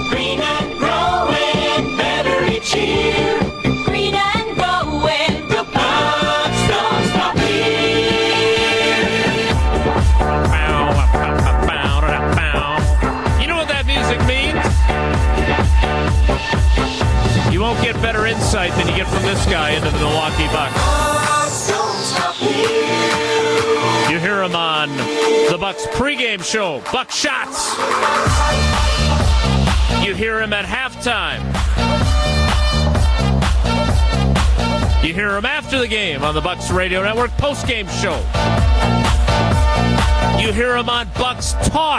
Green and growing better each year. Green and growing, the Bucks don't stop here. You know what that music means? You won't get better insight than you get from this guy into the Milwaukee Bucks. Bucks don't stop here. You hear him on the Bucks pregame show, Buck Shots. You hear him at halftime. You hear him after the game on the Bucks Radio Network postgame show. You hear him on Bucks Talk.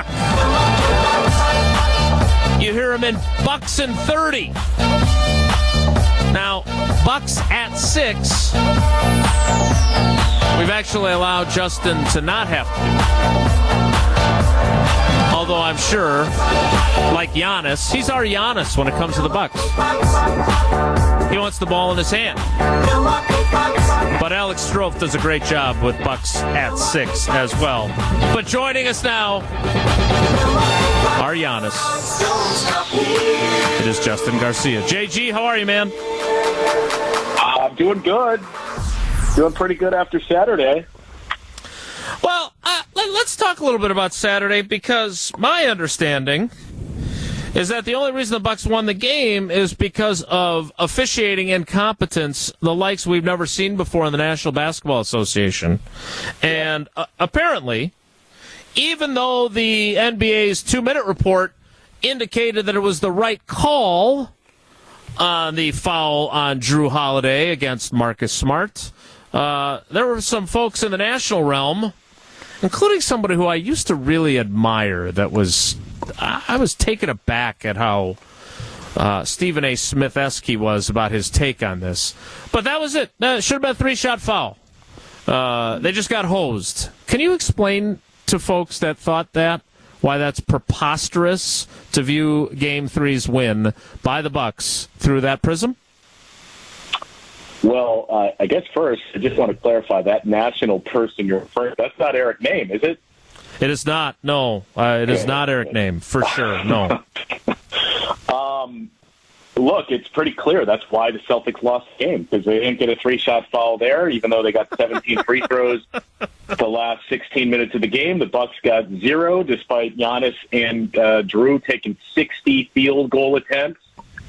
You hear him in Bucks and 30. Now, Bucks at 6. We've actually allowed Justin to not have to. Although I'm sure, like Giannis, he's our Giannis when it comes to the Bucks. He wants the ball in his hand. But Alex Strofe does a great job with Bucks at 6 as well. But joining us now, our Giannis. It is Justin Garcia. JG, how are you, man? I'm doing good. Doing pretty good after Saturday. Well, let's talk a little bit about Saturday, because my understanding is that the only reason the Bucks won the game is because of officiating incompetence, the likes we've never seen before in the National Basketball Association. And apparently, even though the NBA's 2-minute report indicated that it was the right call on the foul on Drew Holiday against Marcus Smart, there were some folks in the national realm, including somebody who I used to really admire, I was taken aback at how Stephen A. Smith-esque he was about his take on this. But that was it. That should have been a 3-shot foul. They just got hosed. Can you explain to folks that thought that why that's preposterous to view Game 3's win by the Bucks through that prism? Well, I guess first, I just want to clarify that national person you're referring to. That's not Eric Name, is it? It is not. No, it is not Eric Name, for sure. No. Look, it's pretty clear that's why the Celtics lost the game, because they didn't get a 3-shot foul there, even though they got 17 free throws the last 16 minutes of the game. The Bucks got 0, despite Giannis and Drew taking 60 field goal attempts.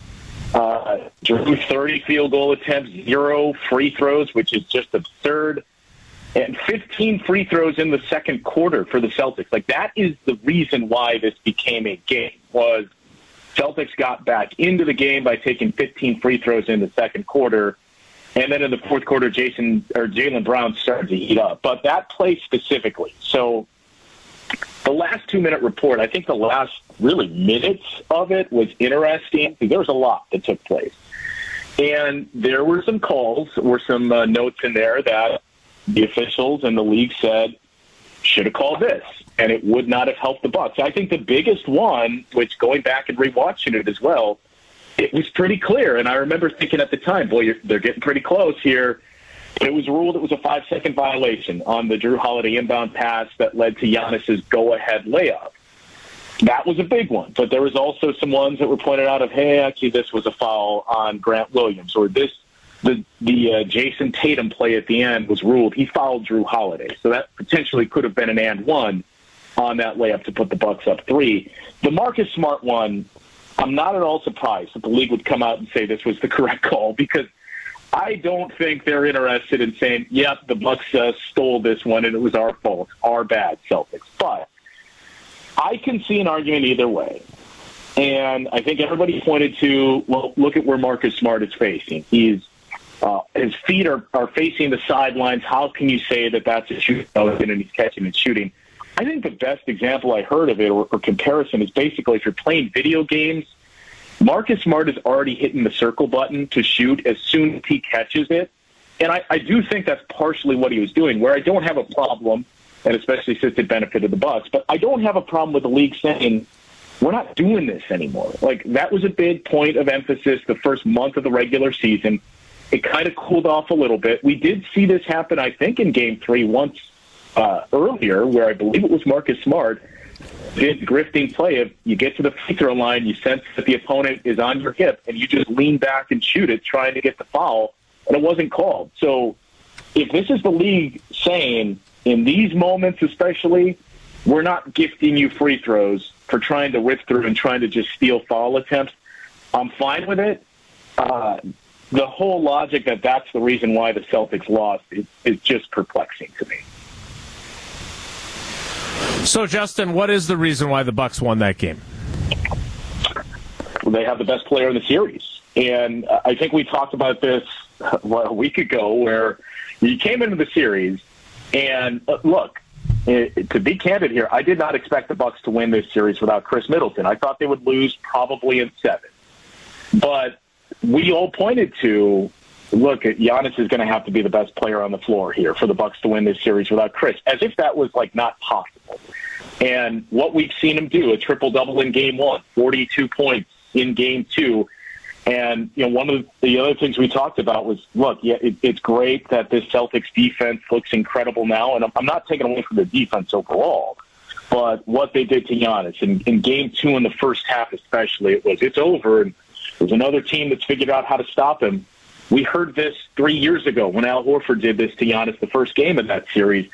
Drew 30 field goal attempts, 0 free throws, which is just absurd. And 15 free throws in the second quarter for the Celtics. Like, that is the reason why this became a game, was Celtics got back into the game by taking 15 free throws in the second quarter. And then in the fourth quarter, Jaylen Brown started to heat up. But that play specifically. So the last 2-minute report, I think the last really minutes of it was interesting, because there was a lot that took place. And there were some calls, some notes in there that the officials and the league said should have called this, and it would not have helped the Bucks. I think the biggest one, which going back and rewatching it as well, it was pretty clear. And I remember thinking at the time, boy, they're getting pretty close here. It was ruled it was a 5-second violation on the Drew Holiday inbound pass that led to Giannis's go-ahead layup. That was a big one. But there was also some ones that were pointed out of, hey, actually this was a foul on Grant Williams, or the Jason Tatum play at the end was ruled. He fouled Drew Holiday. So that potentially could have been an and one on that layup to put the Bucks up 3. The Marcus Smart one, I'm not at all surprised that the league would come out and say this was the correct call, because I don't think they're interested in saying, yep, the Bucks stole this one and it was our fault, our bad, Celtics. But I can see an argument either way. And I think everybody pointed to, well, look at where Marcus Smart is facing. His feet are facing the sidelines. How can you say that that's a shooting motion and he's catching and shooting? I think the best example I heard of it, or comparison, is basically if you're playing video games, Marcus Smart is already hitting the circle button to shoot as soon as he catches it. And I do think that's partially what he was doing, where I don't have a problem, and especially since it benefited the Bucks, but I don't have a problem with the league saying, we're not doing this anymore. Like, that was a big point of emphasis the first month of the regular season. It kind of cooled off a little bit. We did see this happen, I think, in Game 3 once earlier, where I believe it was Marcus Smart this grifting play of you get to the free throw line, you sense that the opponent is on your hip, and you just lean back and shoot it, trying to get the foul, and it wasn't called. So if this is the league saying, in these moments especially, we're not gifting you free throws for trying to rip through and trying to just steal foul attempts, I'm fine with it. The whole logic that that's the reason why the Celtics lost is just perplexing to me. So, Justin, what is the reason why the Bucks won that game? Well, they have the best player in the series. And I think we talked about this a week ago where you came into the series, and look, to be candid here, I did not expect the Bucks to win this series without Chris Middleton. I thought they would lose probably in 7. But we all pointed to, look, Giannis is going to have to be the best player on the floor here for the Bucks to win this series without Chris, as if that was not possible. And what we've seen him do, a triple-double in Game 1, 42 points in Game 2. And, one of the other things we talked about was, look, it's great that this Celtics defense looks incredible now, and I'm not taking away from the defense overall, but what they did to Giannis in Game 2 in the first half especially, it's over, and there's another team that's figured out how to stop him. We heard this 3 years ago when Al Horford did this to Giannis the first game of that series.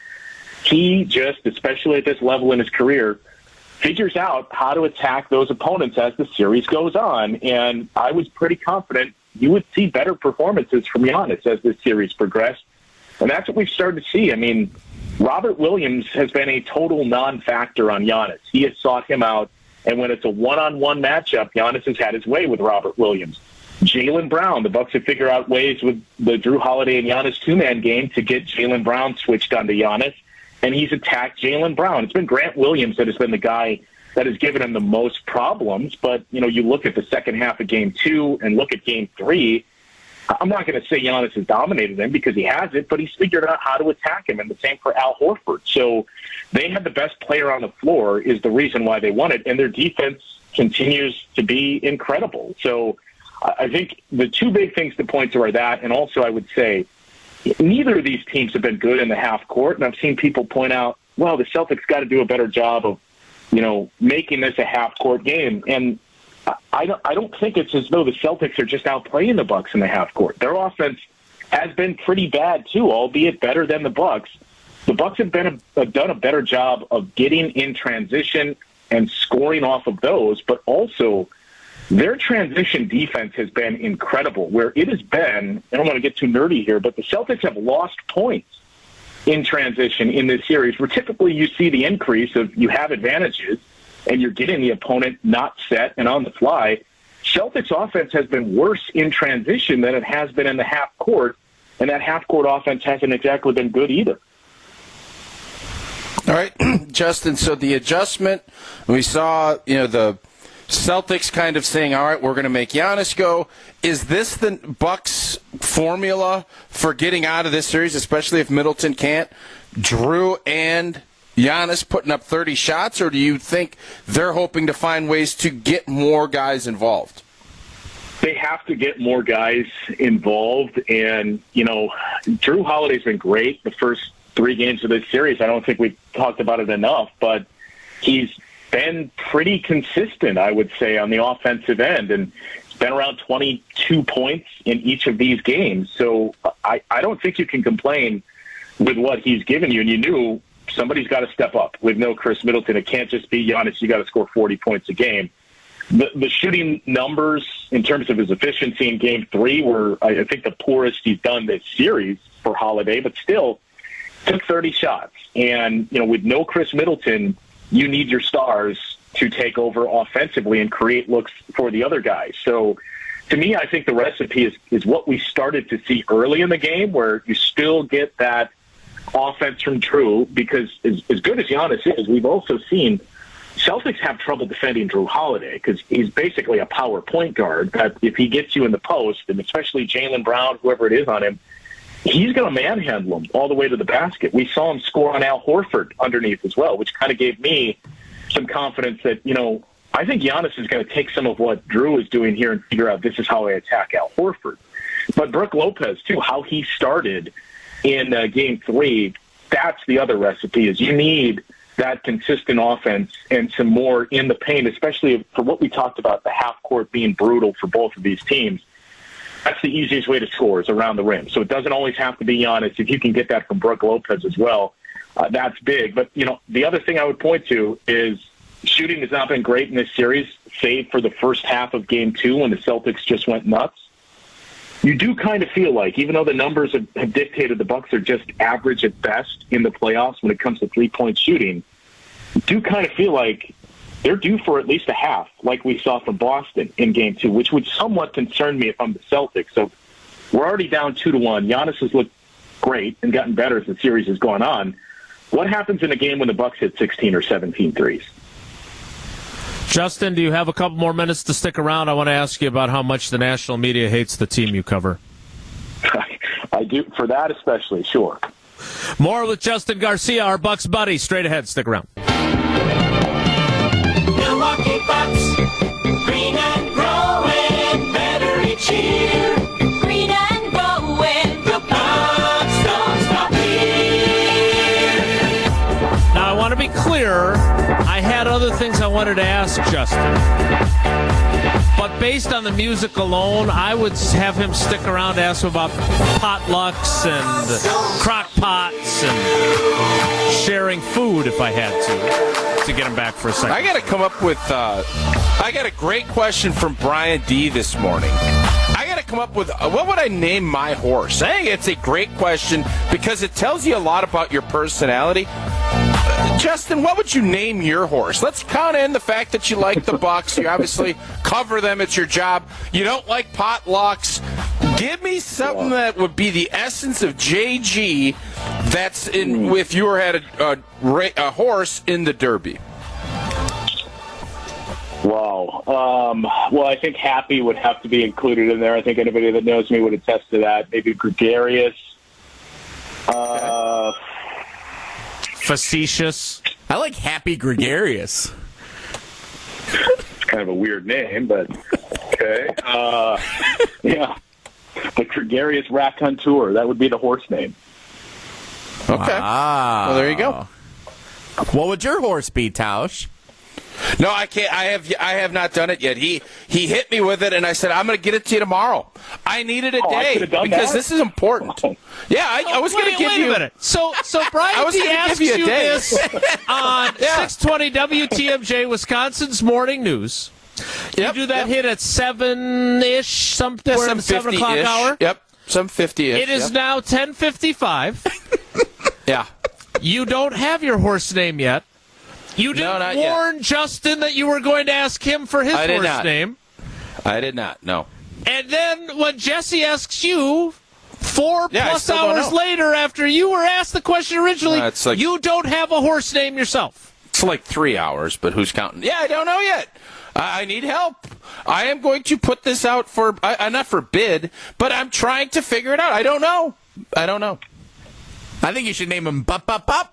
He just, especially at this level in his career, figures out how to attack those opponents as the series goes on. And I was pretty confident you would see better performances from Giannis as this series progressed. And that's what we've started to see. I mean, Robert Williams has been a total non-factor on Giannis. He has sought him out. And when it's a one-on-one matchup, Giannis has had his way with Robert Williams. Jaylen Brown, the Bucks have figured out ways with the Drew Holiday and Giannis two-man game to get Jaylen Brown switched onto Giannis, and he's attacked Jaylen Brown. It's been Grant Williams that has been the guy that has given him the most problems, but, you look at the second half of Game 2 and look at Game 3, I'm not going to say Giannis has dominated him because he hasn't, but he's figured out how to attack him, and the same for Al Horford. So they had the best player on the floor is the reason why they won it, and their defense continues to be incredible. So I think the two big things to point to are that, and also I would say neither of these teams have been good in the half court, and I've seen people point out, well, the Celtics got to do a better job of, making this a half court game. And I don't think it's as though the Celtics are just outplaying the Bucks in the half court. Their offense has been pretty bad too, albeit better than the Bucks. The Bucks have done a better job of getting in transition and scoring off of those, but also their transition defense has been incredible, where it has been, I don't want to get too nerdy here, but the Celtics have lost points in transition in this series, where typically you see the increase of you have advantages and you're getting the opponent not set and on the fly. Celtics offense has been worse in transition than it has been in the half court, and that half court offense hasn't exactly been good either. All right, Justin, so the adjustment, we saw, the Celtics kind of saying, all right, we're going to make Giannis go. Is this the Bucks formula for getting out of this series, especially if Middleton can't? Drew and Giannis putting up 30 shots, or do you think they're hoping to find ways to get more guys involved? They have to get more guys involved, and, Drew Holiday's been great the first 3 games of this series. I don't think we've talked about it enough, but he's been pretty consistent, I would say, on the offensive end, and it's been around 22 points in each of these games. So I don't think you can complain with what he's given you, and you knew somebody's got to step up with no Chris Middleton. It can't just be Giannis. You got to score 40 points a game. The shooting numbers in terms of his efficiency in Game 3 were, I think, the poorest he's done this series for Holiday, but still took 30 shots. And, with no Chris Middleton, you need your stars to take over offensively and create looks for the other guys. So to me, I think the recipe is what we started to see early in the game, where you still get that offense from Drew, because as good as Giannis is, we've also seen Celtics have trouble defending Drew Holiday because he's basically a power point guard that if he gets you in the post, and especially Jaylen Brown, whoever it is on him, he's going to manhandle him all the way to the basket. We saw him score on Al Horford underneath as well, which kind of gave me some confidence that, I think Giannis is going to take some of what Drew is doing here and figure out this is how I attack Al Horford. But Brook Lopez, too, how he started in Game 3, that's the other recipe, is you need that consistent offense and some more in the paint, especially for what we talked about, the half court being brutal for both of these teams. That's the easiest way to score is around the rim. So it doesn't always have to be Giannis. If you can get that from Brook Lopez as well, that's big. But, the other thing I would point to is shooting has not been great in this series, save for the first half of Game 2 when the Celtics just went nuts. You do kind of feel like, even though the numbers have dictated the Bucks are just average at best in the playoffs when it comes to three-point shooting, you do kind of feel like they're due for at least a half, like we saw from Boston in Game 2, which would somewhat concern me if I'm the Celtics. So we're already down 2-1. Giannis has looked great and gotten better as the series has gone on. What happens in a game when the Bucks hit 16 or 17 threes? Justin, do you have a couple more minutes to stick around? I want to ask you about how much the national media hates the team you cover. I do, for that especially, sure. More with Justin Garcia, our Bucks buddy. Straight ahead, stick around. Milwaukee Bucks, green and growing, better each year. Green and growing, the Bucks don't stop here. Now, I want to be clear. I had other things I wanted to ask Justin. But based on the music alone, I would have him stick around to ask him about potlucks and crock pots and sharing food if I had to get him back for a second. I got to come up with I got a great question from Brian D. this morning. I got to come up with what would I name my horse? I think it's a great question because it tells you a lot about your personality. Justin, what would you name your horse? Let's count in the fact that you like the Bucks. You obviously cover them. It's your job. You don't like potlucks. Give me something that would be the essence of JG that's in if you had a horse in the Derby. Wow. Well, I think happy would have to be included in there. I think anybody that knows me would attest to that. Maybe gregarious. Facetious. I like Happy Gregarious. It's kind of a weird name, but okay. Yeah. The gregarious raconteur. That would be the horse name. Okay. Ah. Well, there you go. What would your horse be, Tausch? No, I can't. I have not done it yet. He hit me with it, and I said I'm going to get it to you tomorrow. I needed a day because this is important. Yeah, I was going to give you a minute. So Brian D asked you this on 620 WTMJ, Wisconsin's Morning News. You do that hit at 7-ish, something, we're in the 7 o'clock hour? Yep, 7:50-ish. It is now 10:55. Yeah. You don't have your horse name yet. You didn't warn Justin that you were going to ask him for his horse name. I did not, no. And then when Jesse asks you 4+ hours later after you were asked the question originally, you don't have a horse name yourself. It's like 3 hours, but who's counting? Yeah, I don't know yet. I need help. I am going to put this out for, not for bid, but I'm trying to figure it out. I don't know. I think you should name him Bop Bop Bop.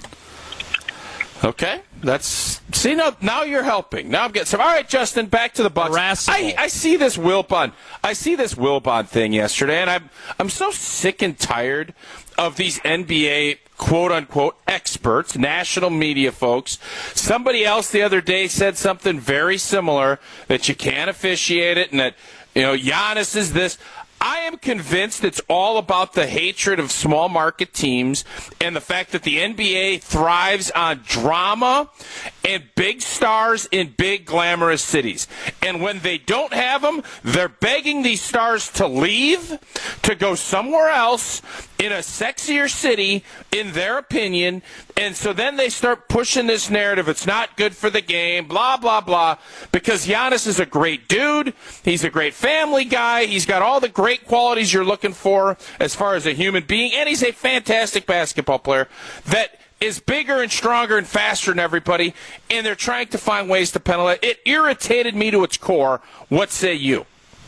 Okay, now you're helping. Now I'm getting some. All right, Justin, back to the Bucks. I see this Wilbon thing yesterday, and I'm so sick and tired of these NBA quote unquote experts, national media folks. Somebody else the other day said something very similar, that you can't officiate it, and that Giannis is this. I am convinced it's all about the hatred of small market teams and the fact that the NBA thrives on drama and big stars in big glamorous cities. And when they don't have them, they're begging these stars to leave, to go somewhere else in a sexier city, in their opinion. And so then they start pushing this narrative. It's not good for the game, blah, blah, blah. Because Giannis is a great dude. He's a great family guy. He's got all the great qualities you're looking for as far as a human being. And he's a fantastic basketball player that is bigger and stronger and faster than everybody. And they're trying to find ways to penalize. It irritated me to its core. What say you?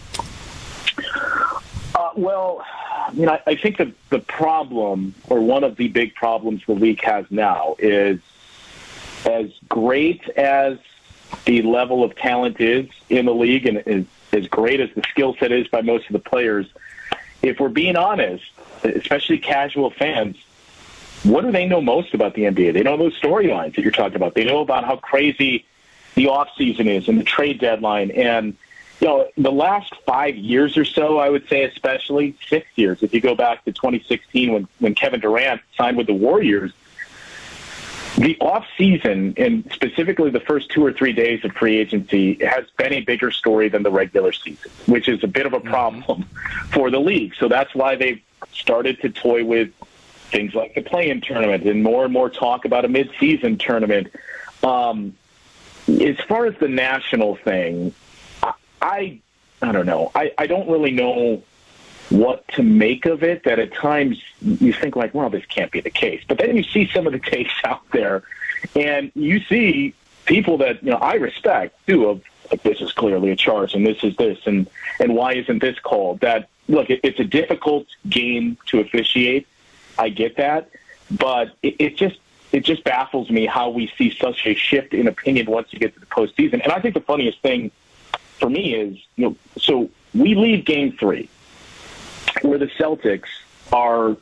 Well, I think the problem, or one of the big problems the league has now, is as great as the level of talent is in the league and as great as the skill set is by most of the players, if we're being honest, especially casual fans, what do they know most about the NBA? They know those storylines that you're talking about. They know about how crazy the offseason is and the trade deadline. And, the last 5 years or so, I would say especially 6 years, if you go back to 2016 when Kevin Durant signed with the Warriors, the offseason, and specifically the first 2 or 3 days of free agency, has been a bigger story than the regular season, which is a bit of a problem for the league. So that's why they've started to toy with things like the play-in tournament and more talk about a mid-season tournament. As far as the national thing, I don't know. I don't really know what to make of it, that at times you think like, well, this can't be the case. But then you see some of the takes out there, and you see people that I respect, too, of like, this is clearly a charge, and this is this, and why isn't this called? That, look, it's a difficult game to officiate. I get that. But it just baffles me how we see such a shift in opinion once you get to the postseason. And I think the funniest thing for me is, so we leave Game 3, where the Celtics are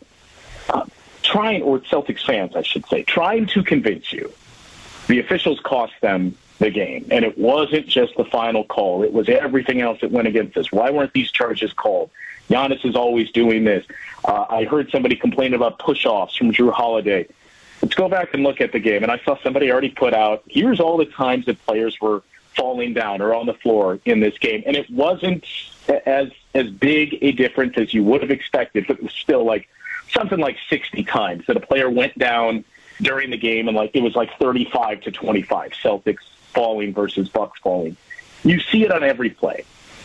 trying, or Celtics fans, I should say, trying to convince you the officials cost them the game. And it wasn't just the final call. It was everything else that went against us. Why weren't these charges called? Giannis is always doing this. I heard somebody complain about push-offs from Jrue Holiday. Let's go back and look at the game. And I saw somebody already put out, here's all the times that players were falling down or on the floor in this game. And it wasn't as big a difference as you would have expected, but it was still like something like 60 times that a player went down during the game, and it was like 35-25, Celtics falling versus Bucks falling. You see it on every play.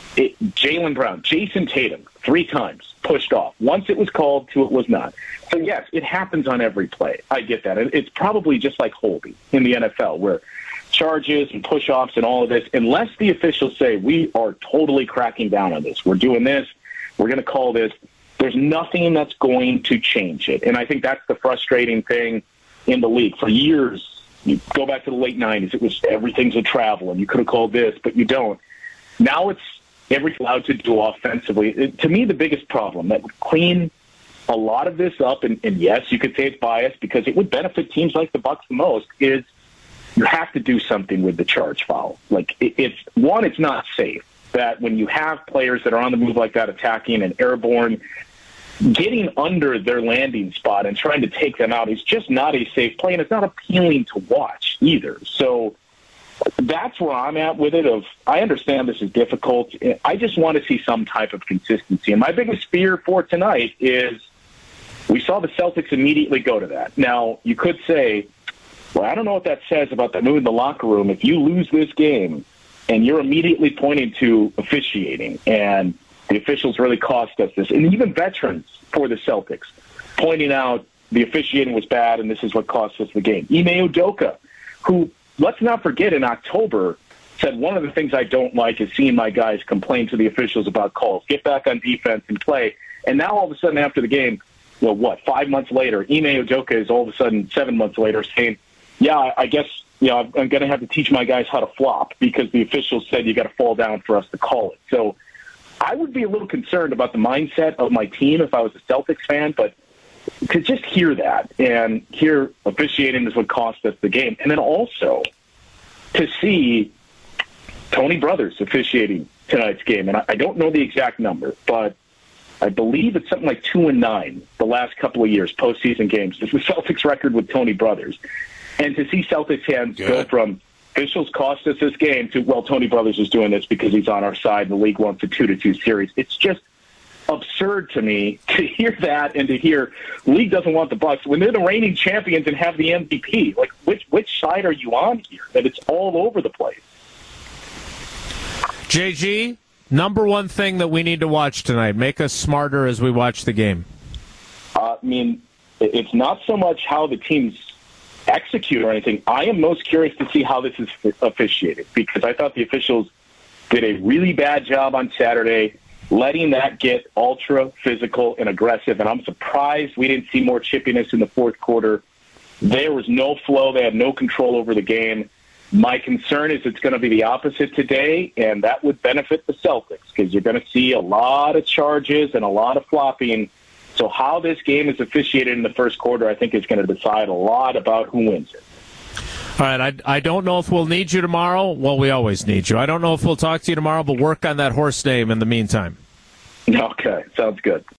Jaylen Brown, Jason Tatum, 3 times pushed off. Once it was called, 2 it was not. So yes, it happens on every play. I get that. It's probably just like holding in the NFL, where charges and push-offs and all of this, unless the officials say, we are totally cracking down on this, we're doing this, we're going to call this, there's nothing that's going to change it. And I think that's the frustrating thing in the league. For years, you go back to the late 90s, it was everything's a travel, and you could have called this, but you don't. Now it's everything allowed to do offensively. To me, the biggest problem that would clean a lot of this up, and yes, you could say it's biased because it would benefit teams like the Bucks the most, is you have to do something with the charge foul. It's not safe that when you have players that are on the move like that, attacking and airborne, getting under their landing spot and trying to take them out is just not a safe play, and it's not appealing to watch either. So that's where I'm at with it. I understand this is difficult. I just want to see some type of consistency. And my biggest fear for tonight is we saw the Celtics immediately go to that. Now, you could say, well, I don't know what that says about the mood in the locker room. If you lose this game and you're immediately pointing to officiating and the officials really cost us this, and even veterans for the Celtics pointing out the officiating was bad and this is what cost us the game. Ime Udoka, who, let's not forget, in October said one of the things I don't like is seeing my guys complain to the officials about calls, get back on defense and play. And now all of a sudden after the game, 5 months later, Ime Udoka is all of a sudden 7 months later saying, yeah, I guess I'm going to have to teach my guys how to flop because the officials said you got to fall down for us to call it. So I would be a little concerned about the mindset of my team if I was a Celtics fan, but to just hear that and hear officiating is what cost us the game. And then also to see Tony Brothers officiating tonight's game. And I don't know the exact number, but I believe it's something like 2-9 the last couple of years, postseason games. This is the Celtics record with Tony Brothers. And to see Celtics fans go from officials cost us this game to, well, Tony Brothers is doing this because he's on our side and the league wants a 2-2 series. It's just absurd to me to hear that and to hear the league doesn't want the Bucks when they're the reigning champions and have the MVP. Like, which side are you on here? That it's all over the place. JG, number one thing that we need to watch tonight. Make us smarter as we watch the game. It's not so much how the teams execute or anything. I am most curious to see how this is officiated because I thought the officials did a really bad job on Saturday letting that get ultra physical and aggressive, and I'm surprised we didn't see more chippiness in the fourth quarter. There was no flow. They had no control over the game. My concern is it's going to be the opposite today, and that would benefit the Celtics because you're going to see a lot of charges and a lot of flopping, So how this game is officiated in the first quarter, I think, is going to decide a lot about who wins it. All right, I don't know if we'll need you tomorrow. Well, we always need you. I don't know if we'll talk to you tomorrow, but work on that horse name in the meantime. Okay, sounds good.